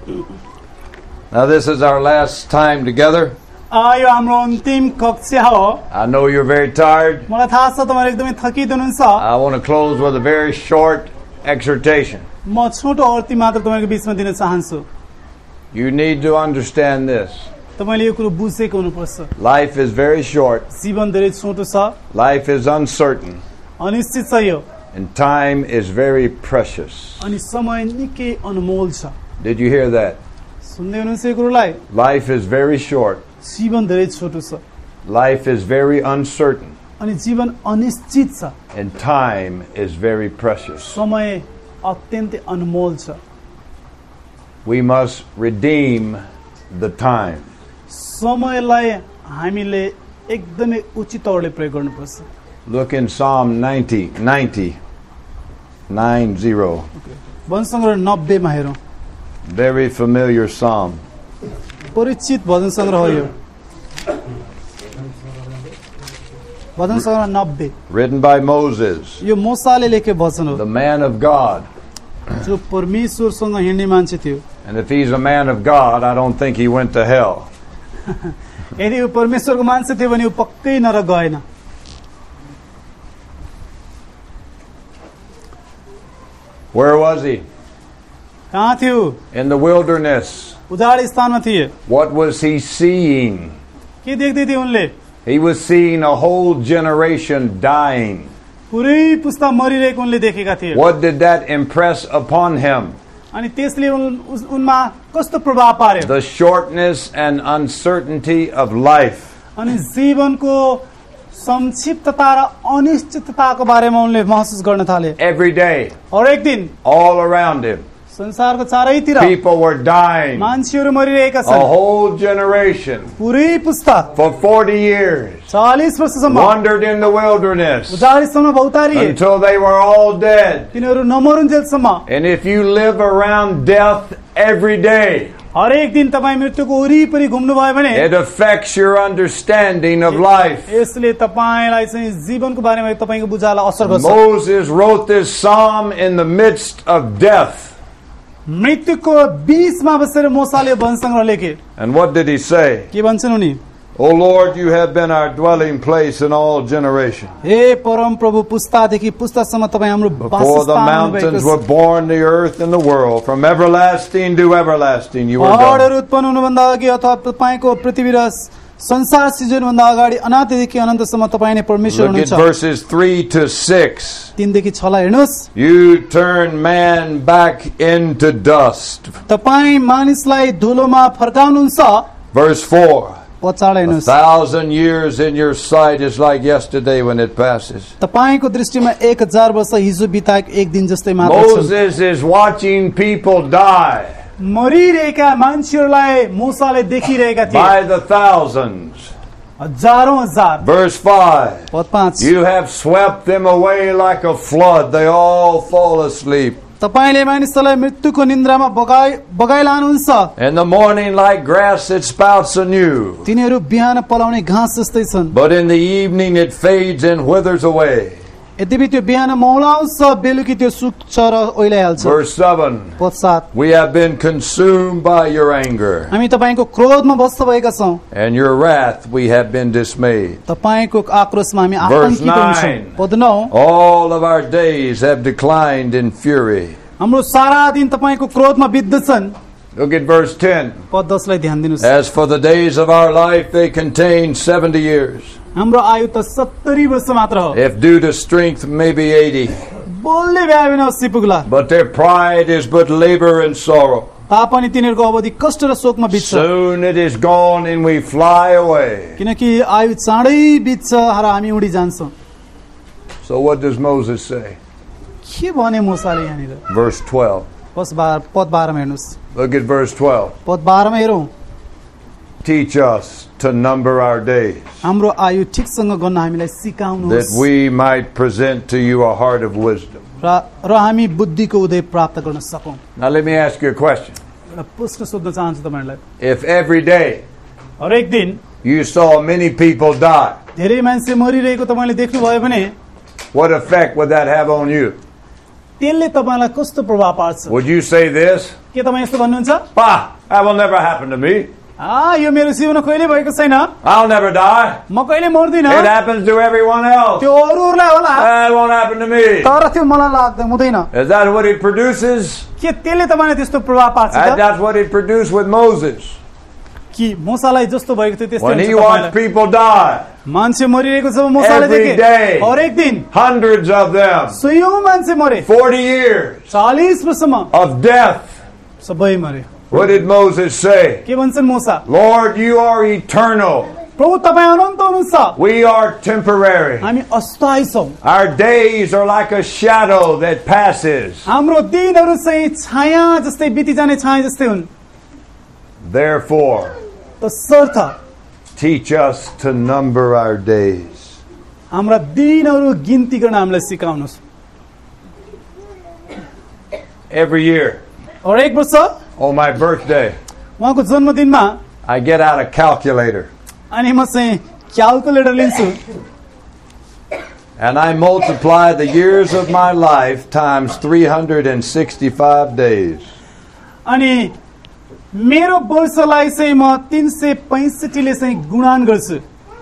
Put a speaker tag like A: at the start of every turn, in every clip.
A: Now this is our last time together.
B: यो हाम्रो अन्तिम कक्षा हो.
A: I know you're very tired.
B: मलाई थाहा छ तपाईहरु एकदमै थकित हुनुहुन्छ.
A: I want to close with a very short exhortation.
B: म छोटो अर्थी मात्र तपाईहरुको बीचमा दिन चाहन्छु.
A: You need to understand this.
B: तपाईले यो कुरा बुझेको हुनुपर्छ.
A: Life is very short.
B: जीवन धेरै छोटो छ.
A: Life is uncertain.
B: अनिश्चित छ यो.
A: And time is very precious.
B: अनि समय निकै अनमोल छ.
A: Did you hear that?
B: सुन्दै हुनुहुन्छ यो कुरालाई?
A: Life is very short.
B: जीवन धेरै छोटो छ.
A: Life is very uncertain.
B: अनि जीवन अनिश्चित छ.
A: And time is very precious.
B: समय अत्यन्तै अनमोल छ.
A: We must redeem the time.
B: समयलाई हामीले एकदमै उचित तौरले प्रयोग गर्नुपर्छ.
A: Look in Psalm 90.
B: भजन सङ्ग्रह 90 मा हेरौँ.
A: Very familiar psalm.
B: परिचित भजन सङ्ग्रह हो यो. भजन सङ्ग्रह 90.
A: Written by Moses,
B: यो मोसाले लेखेको भजन हो.
A: the man of God.
B: जो परमेश्वरसँग हिँड्ने मान्छे थियो.
A: And if he's a man of God, I don't think he went to hell.
B: यदि यो परमेश्वरको मान्छे थियो भने यो पक्कै नरक गएन.
A: Where was he?
B: कहाँ थियो?
A: In the wilderness.
B: उजाड स्थानमा थिए.
A: What was he seeing?
B: के देख्दै थिए उनले?
A: He was seeing a whole generation dying.
B: पुरै पुस्ता मरिरहेको उनले देखेका थिए.
A: What did that impress upon him?
B: अनि त्यसले उनमा कस्तो प्रभाव पार्यो?
A: The shortness and uncertainty of life.
B: अनि जीवनको संक्षिप्तता र अनिश्चितताको बारेमा उनले महसुस गर्न थाले.
A: Every day,
B: हरेक दिन,
A: all around him,
B: संसारको चारैतिर
A: people were dying.
B: मान्छेहरू मरिरहेका
A: A
B: छन्.
A: whole generation
B: पुरै पुस्ता
A: for 40 years
B: 40 वर्षसम्म
A: wandered in the wilderness
B: उजाड स्थानमा भौतारिए.
A: until they were all dead.
B: तिनीहरू नमरुन्जेलसम्म.
A: And if you live around death every day,
B: हरेक दिन तपाईं मृत्युको वरिपरि घुम्नु भयो भने
A: it affects your understanding of life.
B: यसले तपाईलाई चाहिँ जीवनको बारेमा तपाईको बुझाइलाई असर गर्छ.
A: Moses wrote this psalm in the midst of death.
B: मृत्युको बीचमा बसेर मोसाले भजन सङ्ग्रह लेखे.
A: And what did he say?
B: के भन्छन् उनी?
A: O Lord, you have been our dwelling place in all generations.
B: हे परम प्रभु, पुस्तादेखि पुस्तासम्म तपाईं हाम्रो
A: Before the
B: वासस्थान
A: mountains
B: हुनुभएको
A: were
B: छ.
A: born, the earth and the world, from everlasting to everlasting, you were
B: पहाडहरू
A: God.
B: उत्पन्न हुनुभन्दा अघि अथवा तपाईको पृथ्वी र संसार सृजनभन्दा अगाडि अनादिदेखि अनन्तसम्म तपाईं नै परमेश्वर
A: Look at
B: हुनुहुन्छ.
A: verses 3 to 6.
B: 3 देखि 6 लाई हेर्नुस्.
A: You turn man back into dust.
B: तपाईं मानिसलाई धुलोमा फर्काउनुहुन्छ.
A: Verse 4.
B: 5 हेर्नुस्.
A: 1,000 years in your sight is like yesterday when it passes.
B: तपाईको दृष्टिमा 1000 वर्ष हिजो बिताएको एक दिन जस्तै मात्र छ.
A: Moses is watching people die
B: मरिरहेका मान्छेहरूलाई मोसाले देखिरहेका थिए.
A: by the thousands.
B: हजारौं हजार.
A: Verse 5.
B: पद 5.
A: You have swept them away like a flood. They all fall asleep.
B: तपाईले मानिसलाई मृत्युको निन्द्रामा बगाइलानुहुन्छ.
A: In the morning like grass it spouts anew.
B: तिनीहरू बिहान पलाउने घाँस जस्तै छन्.
A: But in the evening it fades and withers away.
B: यद्यपि त्यो बिहान मौलाउँछ, बेलुकी त्यो सुक्छ र ओइलाइहाल्छ.
A: Verse 7.
B: पद 7.
A: We have been consumed by your anger.
B: हामी तपाईको क्रोधमा भस्त भएका छौं.
A: And your wrath we have been dismayed.
B: तपाईको आक्रोशमा हामी
A: Verse
B: आतंकित हुन्छौं.
A: 9.
B: पद 9.
A: All of our days have declined in fury.
B: हाम्रो सारा दिन तपाईको क्रोधमा बित्दछन्.
A: Look at verse 10.
B: पद 10 लाई ध्यान दिनुस्.
A: As for the days of our life, they contain 70 years.
B: हाम्रो आयु त 70 वर्ष मात्र हो.
A: If due to strength, maybe 80.
B: बोल्ने भए बिना 80 पुग्ला.
A: But their pride is but labor and sorrow.
B: तापनि तिनीहरूको अवधि कष्ट र शोकमा बित्छ.
A: Soon it is gone and we fly away.
B: किनकि आयु चाँडै बित्छ र हामी उडी जान्छौं.
A: So what does Moses say?
B: के भने मोसाले यहाँनिर?
A: Verse 12.
B: पद 12 मा हेर्नुस्.
A: Look at verse 12.
B: पद 12 मा हेरौं.
A: Teach us to number our days,
B: हाम्रो आयु ठिकसँग गर्न हामीलाई
A: that
B: सिकाउनुहोस्
A: we might present to you a heart of wisdom.
B: र हामी बुद्धिको उदय प्राप्त गर्न सकौं.
A: Now let me ask you a question.
B: एउटा प्रश्न सोध्न चाहन्छु तपाईहरुलाई.
A: If every day
B: हरेक दिन
A: you saw many people die,
B: धेरै मान्छे मरिरहेको तपाईले देख्नु भयो भने
A: what effect would that have on you?
B: त्यसले तपाईलाई कस्तो प्रभाव पार्छ?
A: Would you say this?
B: के तपाईँ यस्तो भन्नुहुन्छ?
A: Bah, that will never happen to me.
B: यो मेरो जीवनमा कहिले भएको छैन,
A: I'll never die.
B: म कहिले मर्दिन,
A: It happens to everyone else.
B: त्यो अरूहरूलाई होला,
A: That won't happen to me.
B: तर त्यो मलाई लाग्दैन, हुँदैन।
A: Is that what it produces?
B: के त्यसले तपाईँलाई त्यस्तो प्रभाव पार्छ त?
A: That's what it produced with Moses.
B: कि मूसालाई जस्तो भएको थियो त्यस्तै
A: When he
B: हुन्छ
A: watched
B: तपाईलाई।
A: people die,
B: मान्छे मरिरहेको छ मूसाले
A: every
B: देखे,
A: day,
B: हरेक दिन
A: hundreds of them,
B: सयौं मान्छे मरे,
A: 40 years
B: 40 वर्षमा
A: of death.
B: सबै मरे।
A: What did Moses say?
B: के भन्छन् मूसा?
A: Lord, you are eternal.
B: प्रभु तपाईँ अनन्त हुनुहुन्छ,
A: We are temporary.
B: हामी अस्थायी छौं।
A: Our days are like a shadow that passes.
B: हाम्रो दिनहरू चाहिँ छाया जस्तै बिति जाने छाया जस्तै हुन्।
A: Therefore,
B: तसर्थ
A: teach us to number our days.
B: हाम्रा दिनहरू गिन्ती गर्न हामीलाई सिकाउनुहोस्।
A: Every year,
B: हरेक वर्ष
A: on my birthday,
B: उहाँको जन्मदिनमा
A: I get out a calculator
B: अनि म चाहिँ क्याल्कुलेटर लिन्छु
A: and I multiply the years of my life times 365 days.
B: अनि मेरो वर्षलाई चाहिँ म 365 ले चाहिँ गुणन गर्छु।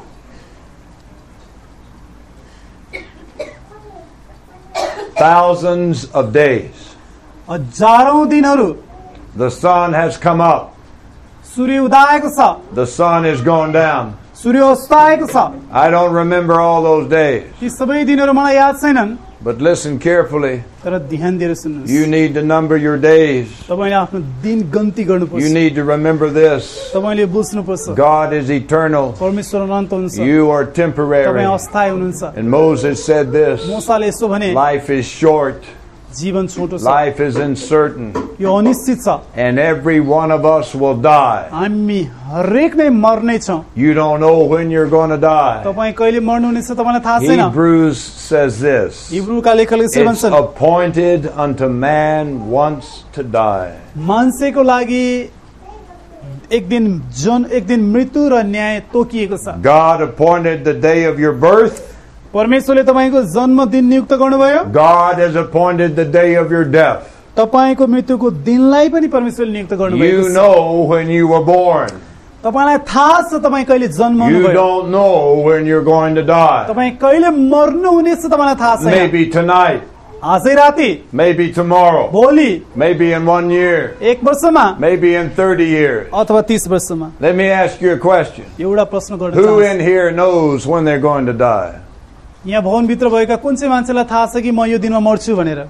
A: Thousands of days.
B: हजारौं दिनहरू,
A: The sun has come up.
B: सूर्य उदाएको छ,
A: The sun has gone down.
B: सूर्य अस्ताएको छ।
A: I don't remember all those days.
B: ती सबै दिनहरू मलाई याद छैनन्,
A: But listen carefully.
B: तर ध्यान दिएर सुन्नुहोस्।
A: You need to number your days.
B: तपाईले आफ्नो दिन गन्ती गर्नुपर्छ।
A: You need to remember this.
B: तपाईले बुझ्नुपर्छ,
A: God is eternal.
B: परमेश्वर अनन्त हुनुहुन्छ,
A: You are
B: तपाईँ
A: temporary.
B: अस्थायी हुनुहुन्छ।
A: And Moses said this.
B: मूसाले यसो भने,
A: Life is short.
B: जीवन छोटो छ,
A: Life is uncertain.
B: यो अनिश्चित छ,
A: And every one of us will die.
B: हामी हरेक नै मर्ने छौं।
A: You don't know when you're going to die.
B: तपाईँ कहिले मर्नुहुनेछ तपाईँलाई थाहा छैन।
A: Hebrews says this.
B: हिब्रूका लेखकले यसरी
A: It's
B: भन्छन्,
A: appointed unto man once to die.
B: मान्छेको लागि एक दिन मृत्यु र न्याय तोकिएको छ।
A: God appointed the day of your birth.
B: परमेश्वरले तपाईको जन्मदिन नियुक्त गर्नुभयो,
A: God has appointed the day of your death.
B: तपाईको मृत्युको दिनलाई पनि परमेश्वरले नियुक्त गर्नुभएको
A: You
B: छ।
A: know when you were born.
B: तपाईलाई थाहा छ तपाईँ कहिले जन्म
A: You
B: हुनुभयो,
A: don't know when you're going to die.
B: तपाईँ कहिले मर्नुहुनेछ तपाईँलाई थाहा छैन।
A: Maybe tonight.
B: आजै राति,
A: Maybe tomorrow.
B: भोलि,
A: Maybe in 1 year.
B: एक वर्षमा,
A: Maybe in 30 years.
B: अथवा 30 वर्षमा।
A: Let me ask you a question.
B: एउटा प्रश्न गर्न
A: Who
B: चाहन्छु,
A: in here knows when they're going to die?
B: यहाँ भवनभित्र भएका कुन चाहिँ मान्छेलाई थाहा छ कि म यो दिनमा मर्छु भनेर?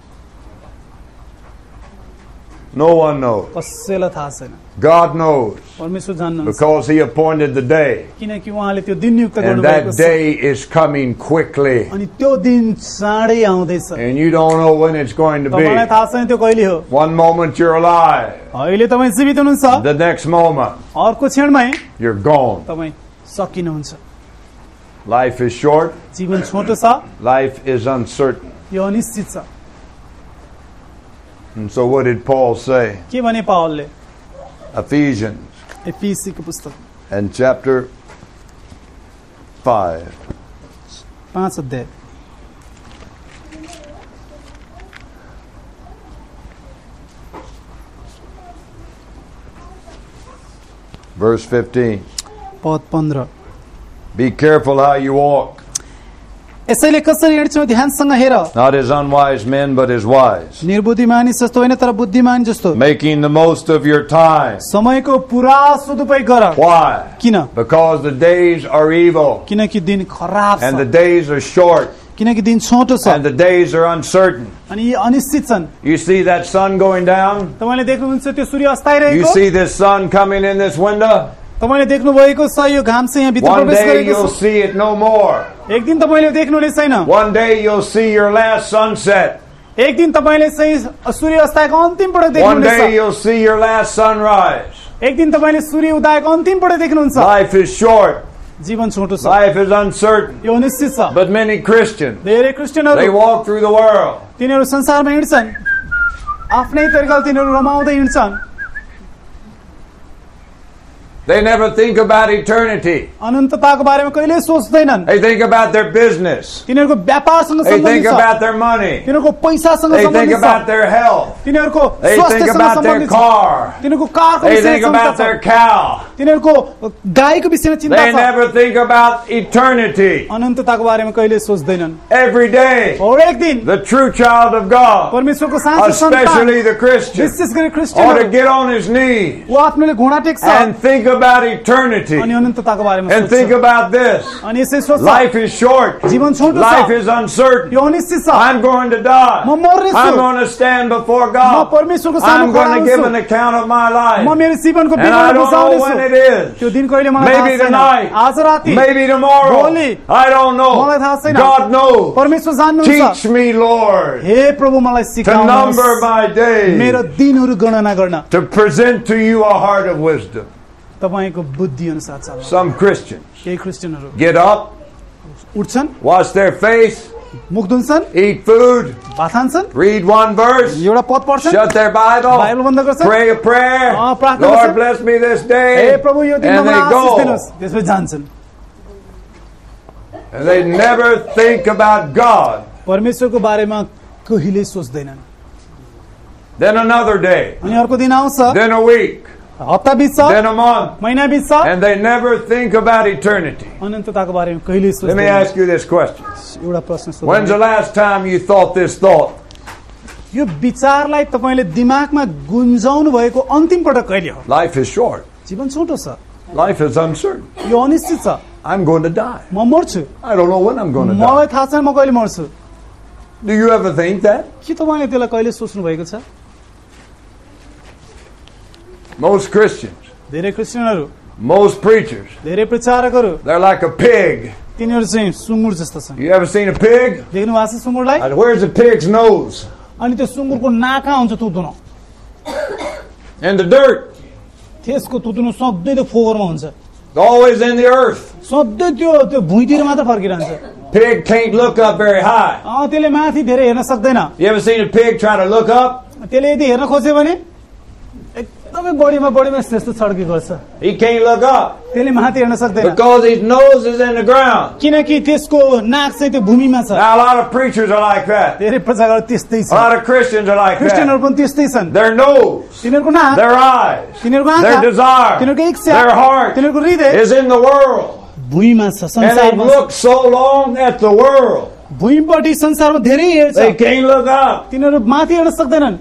A: No one knows.
B: कसैलाई थाहा छैन।
A: God knows
B: परमेश्वर जान्नुहुन्छ,
A: because He appointed the day.
B: किनकि उहाँले त्यो दिन नियुक्त
A: And
B: गर्नुभएको
A: that
B: छ
A: day is coming quickly.
B: अनि त्यो दिन चाँडै आउँदैछ।
A: And you don't know when it's going to
B: तपाईलाई
A: be.
B: थाहा छैन त्यो कहिले हो।
A: One moment you're alive.
B: अहिले तपाईँ जीवित हुनुहुन्छ,
A: The next moment
B: अर्को क्षणमै
A: you're gone.
B: तपाईँ सकिनुहुन्छ।
A: Life is short.
B: जीवन छोटो छ,
A: Life is uncertain.
B: यो अनिश्चित छ।
A: And so what did Paul say?
B: के भने पावलले?
A: Ephesians
B: एफिसीको पुस्तक
A: and chapter 5.
B: 5 अध्याय
A: Verse 15.
B: पद 15।
A: Be careful how you walk.
B: यसैले कसरी हिँड्छौ ध्यानसँग हेर,
A: Not as unwise men, but as wise.
B: निर्बुद्धि मानिस जस्तो होइन तर बुद्धिमान जस्तो,
A: Making the most of your time.
B: समयको पुरा सदुपयोग गर।
A: Why?
B: किन?
A: Because the days are evil.
B: किनकि दिन खराब
A: And the
B: छ,
A: days are short.
B: किनकि दिन छोटो छ
A: And the days are uncertain.
B: अनि यी अनिश्चित छन्।
A: You see that sun going down?
B: तपाईले देख्नुहुन्छ त्यो सूर्य
A: You
B: अस्ताइरहेको,
A: see this sun coming in this window?
B: तपाईले देख्नु भएको छ यो घाम चाहिँ यहाँ भित्र
A: One
B: प्रवेश
A: day
B: गरेको
A: you'll
B: छ।
A: see it no more.
B: एक दिन तपाईले देख्नुहुने छैन।
A: One day you'll see your last sunset.
B: एक दिन तपाईले चाहिँ सूर्य अस्ताएको अन्तिम पटक
A: One
B: देख्नुहुनेछ।
A: day you'll see your last sunrise.
B: एक दिन तपाईले सूर्य उदाएको अन्तिम पटक देख्नुहुन्छ।
A: Life is short.
B: जीवन छोटो छ,
A: Life is uncertain.
B: यो अनिश्चित छ।
A: But many Christians,
B: धेरै क्रिस्चियनहरू
A: they walk through the world.
B: तिनीहरू संसारमा हिँड्छन्, आफ्नै तरिकाले तिनीहरू रमाउँदै हिँड्छन्।
A: They never think about eternity.
B: अनन्तताको बारेमा कहिले सोच्दैनन्।
A: They think about their business.
B: तिनीहरूको व्यापारसँग
A: They think
B: सम्बन्धित छ,
A: about their money.
B: तिनीहरूको पैसासँग
A: They think
B: सम्बन्धित
A: about
B: छ,
A: their health.
B: तिनीहरूको
A: They think
B: स्वास्थ्यसँग
A: about their
B: सम्बन्धित छ,
A: car.
B: तिनीहरूको कारको
A: They
B: विषयमा
A: think
B: चिन्ता
A: about
B: छ,
A: their cow.
B: तिनीहरूको गाईको विषयमा चिन्ता
A: They
B: छ,
A: never think about eternity.
B: अनन्तताको बारेमा कहिले सोच्दैनन्।
A: Every day,
B: हरेक दिन
A: the true child of God,
B: परमेश्वरको साँचो
A: especially
B: सन्तान,
A: the Christian,
B: विशेष गरी
A: ought to
B: क्रिस्चियनहरू,
A: get on his knees
B: ऊ आफ्नोले घुँडा टेक्छ
A: and think about eternity.
B: अनि अनन्तताको बारेमा
A: And
B: सोच्छ।
A: think about this.
B: अनि यसै सोच्छ,
A: Life is short.
B: जीवन छोटो
A: Life
B: छ,
A: is uncertain.
B: यो अनिश्चित छ,
A: I'm going to die.
B: म मर्नेछु,
A: I'm going to stand before
B: म
A: God.
B: परमेश्वरको सामु
A: I'm
B: खडा
A: going to give an
B: हुन्छु,
A: account of my
B: म
A: life.
B: मेरो जीवनको
A: And I
B: विवरण
A: don't know when
B: बुझाउनेछु।
A: it is.
B: त्यो दिन कहिले मलाई
A: Maybe
B: थाहा छैन,
A: tonight.
B: आज राति,
A: Maybe tomorrow.
B: भोलि,
A: I don't
B: मलाई
A: know.
B: थाहा छैन,
A: God knows.
B: परमेश्वर जान्नुहुन्छ।
A: Teach me, Lord,
B: हे प्रभु मलाई
A: to number
B: सिकाउनुहोस्
A: my
B: मेरो
A: days,
B: दिनहरू गणना गर्न,
A: to present to you a heart of wisdom.
B: तपाईको बुद्धि अनुसार चल्न।
A: Some Christians
B: केही क्रिस्चियनहरू
A: get up,
B: उठ्छन्,
A: wash their face,
B: मुख धुन्छन्,
A: eat food,
B: भात खान्छन्,
A: read one verse,
B: एउटा पद पढ्छन्,
A: shut their
B: बाइबल
A: Bible,
B: बन्द गर्छन्,
A: pray a prayer.
B: प्रार्थना
A: Lord,
B: गर्छन्,
A: bless me this
B: hey
A: day.
B: प्रभु यो दिन
A: And
B: मलाई
A: they
B: आशिष
A: go.
B: दिनुहोस्, त्यसपछि जान्छन्।
A: And they never think about God.
B: परमेश्वरको बारेमा कहिले सोच्दैनन्।
A: Then another day,
B: अनि अर्को दिन आउँछ,
A: then a week,
B: हप्ता बित्छ,
A: then a month,
B: महिना बित्छ,
A: and they never think about eternity.
B: अनन्तताको बारेमा कहिले
A: Let me
B: सोच्दैनन्।
A: ask you this question.
B: एउटा प्रश्न
A: When's the
B: सोध्नु,
A: last time you thought this thought?
B: यो विचारलाई तपाईले दिमागमा गुन्जाउनु भएको अन्तिम पटक कहिले हो?
A: Life is short.
B: जीवन छोटो छ,
A: Life is uncertain.
B: यो अनिश्चित छ,
A: I'm going to die.
B: म मर्छु,
A: I don't know when I'm going to die.
B: मलाई थाहा छैन म कहिले मर्छु।
A: Do you ever think that?
B: के तपाईले त्यसलाई कहिले सोच्नु भएको छ?
A: Most Christians,
B: धेरै क्रिस्चियनहरू,
A: most preachers,
B: धेरै प्रचारकहरू,
A: they're like a pig.
B: तिनीहरू चाहिँ सुँगुर जस्तो छन्।
A: You ever seen a pig?
B: देख्नु भएको छ सुँगुरलाई?
A: And where's the pig's nose?
B: अनि त्यो सुँगुरको नाक कहाँ हुन्छ तुतुनो?
A: In the dirt.
B: त्यसको तुतुनो सधैँ त्यो फोहोरमा हुन्छ,
A: It's always in the earth.
B: सधैँ त्यो भुइँतिर मात्र फर्किरहन्छ।
A: Pig can't look up very high.
B: त्यसले माथि धेरै हेर्न सक्दैन।
A: You ever seen a pig try to look up?
B: त्यसले यदि हेर्न खोज्यो भने एकदमै बढीमा यस्तो छड्की गर्छ,
A: He can't look up
B: त्यसले माथि हेर्न सक्दैन,
A: because his nose is in the ground.
B: किनकि त्यसको नाक चाहिँ त्यो भूमिमा छ।
A: Now, a lot of preachers are like that.
B: धेरै प्रचारकहरू त्यस्तै
A: A
B: छ,
A: lot of Christians are like
B: क्रिस्चियनहरू
A: that.
B: पनि त्यस्तै छन्।
A: Their nose,
B: तिनीहरूको नाक,
A: their eyes,
B: तिनीहरूको
A: their
B: आँखा,
A: desire,
B: तिनीहरूको इच्छा,
A: their heart
B: तिनीहरूको हृदय
A: is in the world.
B: भुइँमा छ,
A: And they
B: संसारमा छ।
A: look so long at the world,
B: भुइँपट्टि संसारमा धेरै हेर्छ,
A: they can't look up.
B: तिनीहरू माथि हेर्न सक्दैनन्।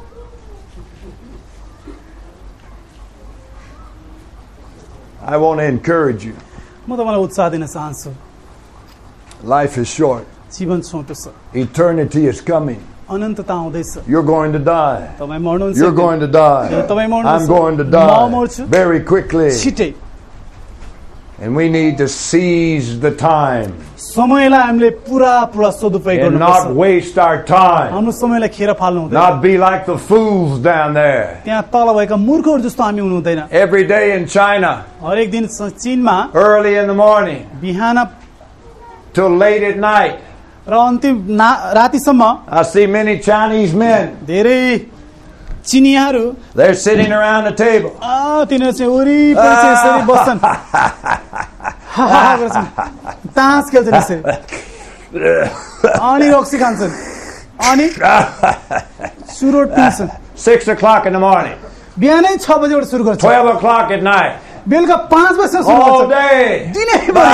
A: I want to encourage you.
B: म तपाईँलाई उत्साह दिन चाहन्छु,
A: Life is short.
B: जीवन छोटो छ,
A: Eternity is coming.
B: अनन्तता आउँदैछ,
A: You're going to die.
B: तपाईँ मर्नुहुन्छ,
A: You're going to die.
B: तपाईँ मर्नुहुन्छ,
A: I'm going to
B: म
A: die
B: मर्छु
A: very quickly.
B: छिटै।
A: And we need to seize the time
B: समयलाई हामीले पुरा सदुपयोग
A: and not
B: गर्नुपर्छ,
A: waste our time.
B: हाम्रो समयलाई खेर फाल्नु हुँदैन।
A: Not be like the fools down there.
B: त्यहाँ तल भएका मूर्खहरू जस्तो हामी हुनु हुँदैन।
A: Every day in China,
B: हरेक दिन चीनमा
A: early in the morning
B: Bihan
A: till late at night,
B: र अन्तिम रातिसम्म
A: I see many Chinese men.
B: धेरै चिनियाहरू
A: They're sitting around the table.
B: तिनीहरू चाहिँ वरिपरि चाहिँ यसरी बस्छन्, हाहा गर्छन्, तास खेल्छन् यसरी, अनि रक्सी खान्छन्, अनि सुरोट पिउँछन्।
A: 6 o'clock in the morning,
B: बिहानै 6 बजेबाट सुरु गर्छ,
A: 12 o'clock at night,
B: बेलुका 5 बजेसम्म सुरु
A: all
B: गर्छ,
A: day.
B: दिनैभरि।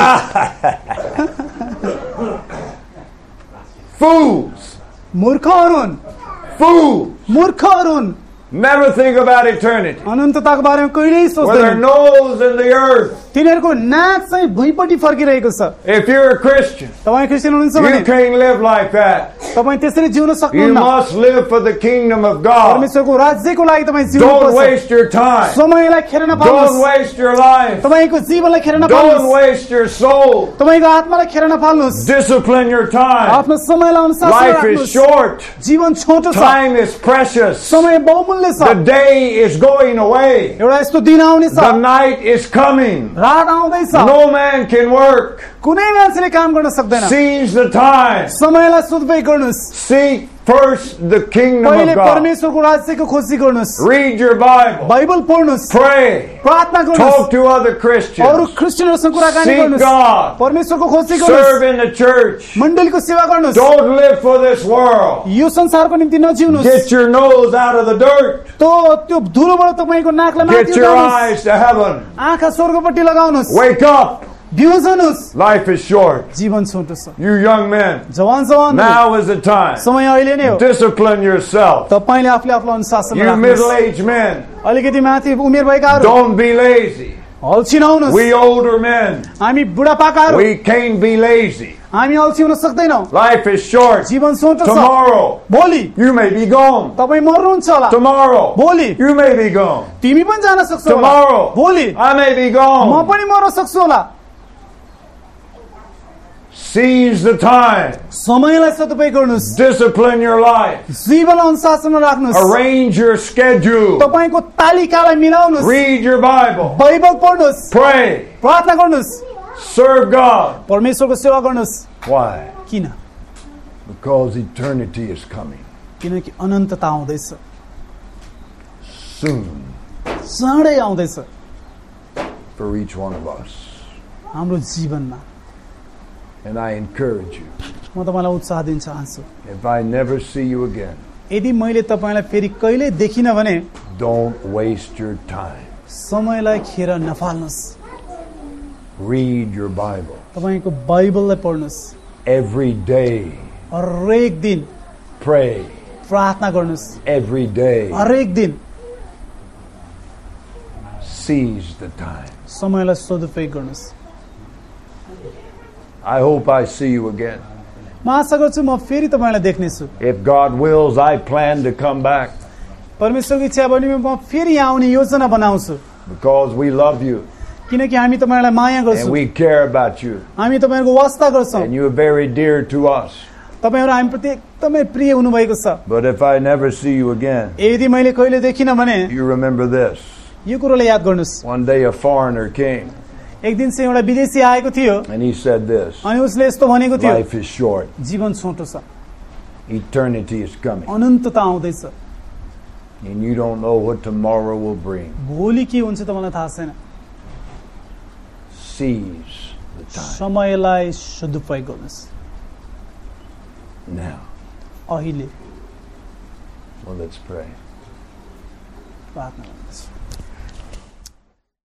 A: Fools.
B: मूर्खहरू हुन्,
A: Fools.
B: मूर्खहरू हुन्,
A: Never think about eternity.
B: अनन्तताको बारेमा कहिल्यै
A: With their
B: सोच्दैनन्।
A: nose in the earth.
B: तिनीहरूको नाक चाहिँ भुइँपट्टि फर्किरहेको छ।
A: If you're a Christian,
B: तपाईँ क्रिस्चियन हुनुहुन्छ भने
A: you can't live like that.
B: तपाईँ त्यसरी जिउन
A: You
B: सक्नुहुन्न।
A: must live for the kingdom of God.
B: परमेश्वरको राज्यको लागि तपाईँ
A: Don't
B: जिउनुपर्छ।
A: waste your time.
B: समयलाई Kher
A: Don't
B: नफाल्नुहोस्,
A: waste your life.
B: तपाईँको जीवनलाई Kher
A: Don't
B: नफाल्नुहोस्,
A: waste your soul.
B: तपाईँको आत्मालाई खेर नफाल्नुहोस्,
A: Discipline your time.
B: आफ्नो समयलाई अनुशासन
A: Life is
B: राख्नुहोस्।
A: short.
B: जीवन छोटो छ,
A: Time is precious.
B: समय बहुमूल्य छ।
A: The day is going away.
B: एउटा यस्तो दिन आउने छ,
A: The night is coming.
B: रात आउँदैछ,
A: No man can work.
B: कुनै मान्छेले काम गर्न सक्दैन।
A: Seize the time.
B: समयलाई सदुपयोग गर्नुहोस्,
A: Seek First, the kingdom
B: पहिले
A: of God.
B: परमेश्वरको राज्यको खोजी गर्नुहोस्,
A: Read your Bible.
B: बाइबल पढ्नुहोस्,
A: Pray.
B: प्रार्थना
A: Talk
B: गर्नुहोस्,
A: to other
B: अरू
A: Christians.
B: क्रिस्चियनहरूसँग कुराकानी
A: Seek
B: गर्नुहोस्,
A: God.
B: परमेश्वरको खोजी
A: Serve
B: गर्नुहोस्,
A: in the church.
B: मण्डलीको सेवा गर्नुहोस्,
A: Don't live for this world.
B: यो संसारको निम्ति नजिउनुहोस्,
A: Get your nose out of the dirt.
B: त्यो धुलोबाट तपाईँको नाकलाई माथि
A: Get your
B: उठाउनुहोस्,
A: eyes to heaven.
B: आँखा स्वर्गपट्टि लगाउनुहोस्,
A: Wake up.
B: बिहोस हुनुहोस्,
A: Life is short.
B: जीवन छोटो छ।
A: You young men,
B: जवान
A: now is the time.
B: समय अहिले नै हो,
A: Discipline yourself.
B: तपाईँले आफूले आफूलाई अनुशासनमा
A: You
B: राख्नुहोस्।
A: middle-aged men,
B: अलिकति माथि उमेर भएकाहरू
A: don't be lazy.
B: अल्छी नहुनुहोस्,
A: We older men,
B: हामी बुढापाकाहरू
A: we can't be lazy.
B: हामी अल्छी हुन सक्दैनौँ,
A: Life is short.
B: जीवन छोटो छ।
A: Tomorrow,
B: भोलि
A: you may be gone.
B: तपाईँ मर्नुहुन्छ होला,
A: Tomorrow,
B: भोलि
A: you may be gone.
B: तिमी पनि जान सक्छौ होला,
A: Tomorrow,
B: भोलि
A: I may be
B: म
A: gone.
B: पनि मर्न सक्छु होला।
A: Seize the time.
B: समयलाई सदुपयोग गर्नुहोस्,
A: Discipline your life.
B: जीवनलाई अनुशासनमा राख्नुहोस्,
A: Arrange your schedule.
B: तपाईँको तालिकालाई मिलाउनुहोस्,
A: Read your Bible.
B: बाइबल पढ्नुहोस्,
A: Pray.
B: प्रार्थना गर्नुहोस्,
A: Serve God.
B: परमेश्वरको सेवा गर्नुहोस्।
A: Why?
B: किन?
A: Because eternity is coming.
B: किनकि अनन्तता आउँदैछ,
A: Soon
B: चाँडै आउँदैछ
A: for each one of us.
B: हाम्रो जीवनमा।
A: And I encourage you,
B: म तपाईँलाई उत्साह दिन चाहन्छु,
A: if I never see you again,
B: यदि मैले तपाईँलाई फेरि कहिल्यै देखिनँ भने
A: don't waste your time.
B: समयलाई खेर नफाल्नुहोस्,
A: Read your Bible.
B: तपाईँको बाइबललाई पढ्नुहोस्,
A: Every day,
B: हरेक दिन
A: pray.
B: प्रार्थना गर्नुहोस्,
A: Every day,
B: हरेक दिन
A: seize the time.
B: समयलाई सदुपयोग गर्नुहोस्।
A: I hope I see you again.
B: म आशा गर्छु म फेरि तपाईँलाई देख्नेछु,
A: If God wills, I plan to come back
B: परमेश्वरको इच्छा भने म फेरि यहाँ आउने योजना बनाउँछु,
A: because we love you
B: किनकि हामी तपाईँलाई माया
A: and
B: गर्छौँ,
A: we care about you
B: हामी तपाईँहरूको वास्ता गर्छौँ,
A: and you are very dear to us.
B: तपाईँहरू हामीप्रति एकदमै प्रिय हुनुभएको छ।
A: But if I never see you again,
B: यदि मैले कहिले देखिनँ भने
A: you remember this.
B: यो कुरोलाई याद गर्नुहोस्,
A: One day a foreigner came
B: एक दिन चाहिँ एउटा विदेशी आएको थियो
A: and he said this.
B: अनि उसले यस्तो भनेको थियो,
A: Life is short.
B: जीवन छोटो छ,
A: Eternity is coming.
B: अनन्तता आउँदैछ,
A: And you don't know what tomorrow will bring.
B: भोलि के हुन्छ तपाईँलाई थाहा छैन।
A: Seize the time.
B: समयलाई सदुपयोग गर्नुहोस्
A: Now,
B: अहिले।
A: well, let's pray.
B: प्रार्थना गर्नुहोस्।